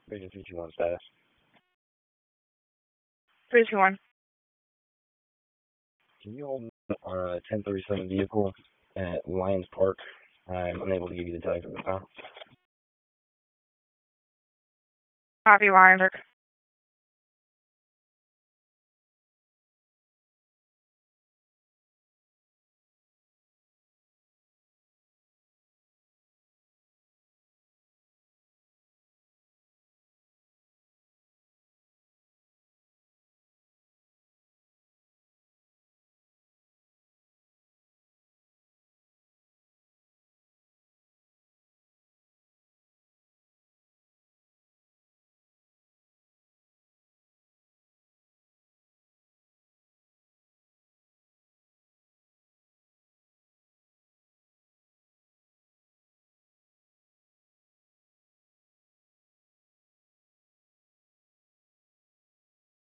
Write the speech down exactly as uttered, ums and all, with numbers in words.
Vision three two one status. three two one. Can you hold on a ten thirty-seven vehicle at Lions Park? I'm unable to give you the tag at this time. Copy, Lions Park.